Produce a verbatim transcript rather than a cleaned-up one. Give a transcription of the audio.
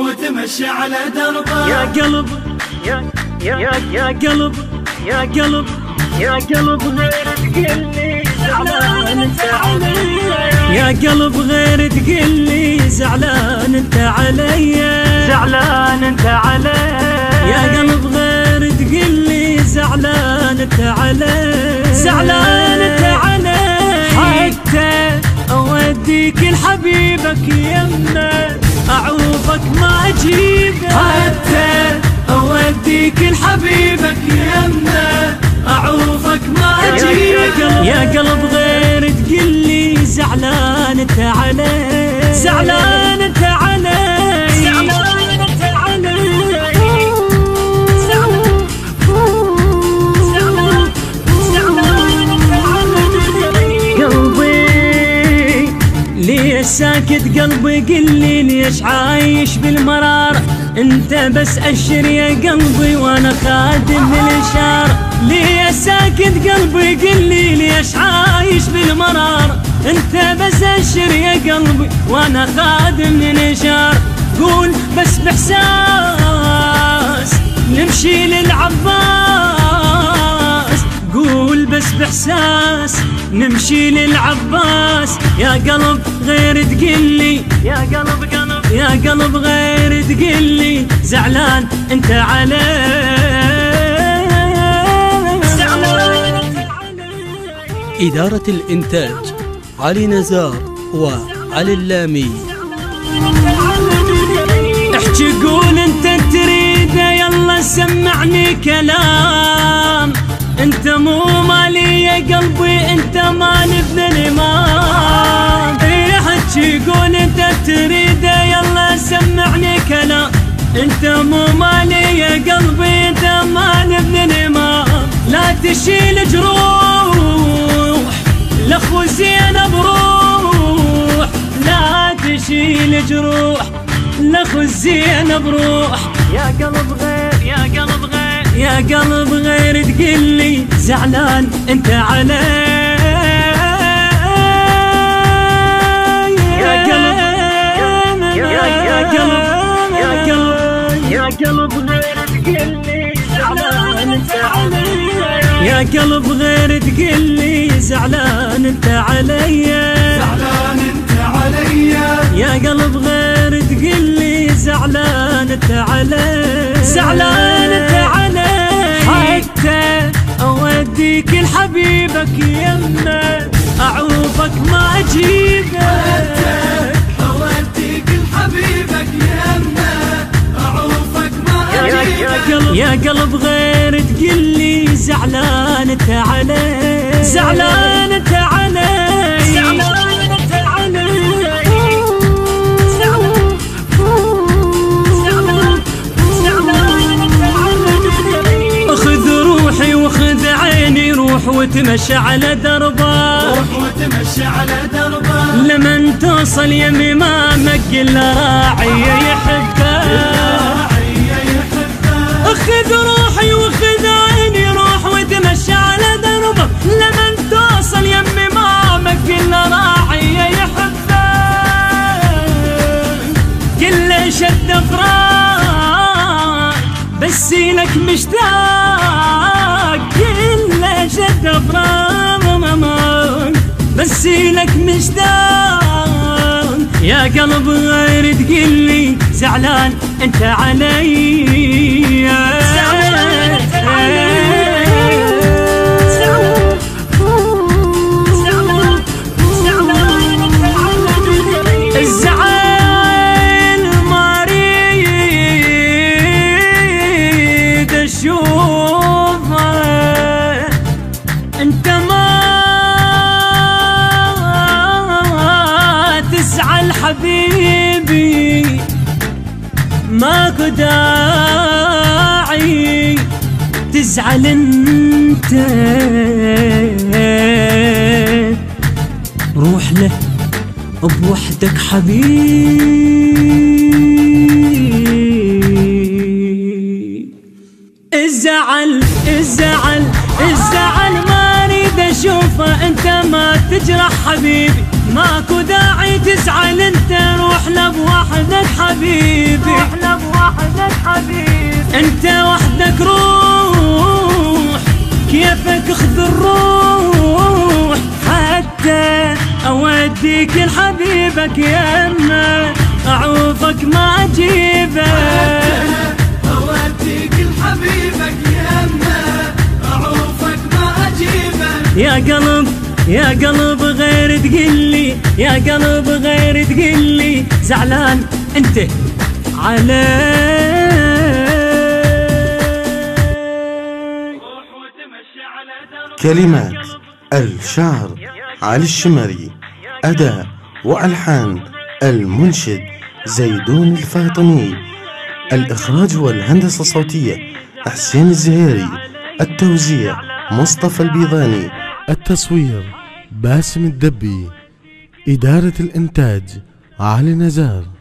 وتمشي على دربه. يا قلب يا يا يا يا قلب يا قلب يا قلب غير تقلي زعلان انت علي. يا قلب غير تقلي زعلان انت علي. زعلان انت علي. يا قلب غير تقلي زعلان انت علي. زعلان انت علي. حتى اوديك لحبيبك يمه اعوفك ما اجيبه. حتى اوديك لحبيبك يمه اعوفك ما اجيبه. يا قلب غير تقلي زعلان انت علي. زعلان انت علي. زعلان انت علي. زعلان زعلان زعلان انت علي. قلبي ليش ساكت قلبي قلي ليش عايش بالمرار. انت بس اشر يا قلبي وانا خادم الاشاره. ليش ساكت قلبي قلي ليش عايش بالمرار. انت بس اشر يا قلبي وانا خادم الاشاره. قول بس باحساس نمشي للعباس. قول بس باحساس نمشي للعباس. يا قلب غير تقلي يا قلب قلب يا قلب غير تقلي زعلان انت علي. زعلان انت علي. إدارة الإنتاج علي نزار وعلي اللامي. احكي قول انت تريده يلا سمعني كلام. انت مو مالي يا قلبي انت مالي ابن الامام. احكي قول انت تريده يلا سمعني كلام. انت مو مالي يا قلبي انت مالي ابن الامام. لا تشيل جروح لاخو زينب روح. لا تشيل جروح لاخو زينب روح. يا قلب غير يا قلب غير يا قلب غير تقلي زعلان انت علي. يا قلب يا يا قلب يا قلب يا قلب غير تقلي زعلان انت علي. يا قلب غير تقلي زعلان انت علي. زعلان انت علي. يا قلب غير تقلي زعلان انت علي. زعلان انت علي. حتى اوديك لحبيبك يمه اعوفك ما اجيبه. اوديك لحبيبك يمه اعوفك ما اجيبه. يا قلب غير تقلي زعلان انت علي. زعلان انت علي. زعلان انت علي. وخذ عيني روح وتمشي على دربه. روح وتمشي على دربه. لمن توصل يم امامك قل راعي يحبه. خذ روحي وخذ عيني روح وتمشي على دربه. لمن توصل يم امامك قل راعي يحبه. قل شد فراق بس لك مشتاق. كله شد افراق بس لك مشتاق. يا قلب غير تقلي زعلان انت علي. زعلان انت علي. الزعل ما اريد اشوفه. انت ما تزعل حبيبي ماكو داعي تزعل انت. روح له بوحدك حبيب. الزعل الزعل الزعل ما اريد اشوفه. انت ما تجرح حبيبي ماكو داعي تزعل انت. روح له بوحدك حبيب. حبيبي احلى بوحدك حبيبي، انت وحدك روح، كيفك خذ الروح حتى اوديك لحبيبك يما، اعوفك ما اجيبك، اوديك لحبيبك يما، اعوفك ما اجيبك. يا قلب يا قلب غير تقلي، يا قلب غير تقلي زعلان انت علي. كلمات الشاعر علي الشمري، أداء وألحان المنشد زيدون الفاطمي، الإخراج والهندسة الصوتية حسين الزهيري، التوزيع مصطفى البيضاني، التصوير باسم الدبي، إدارة الإنتاج علي نزار.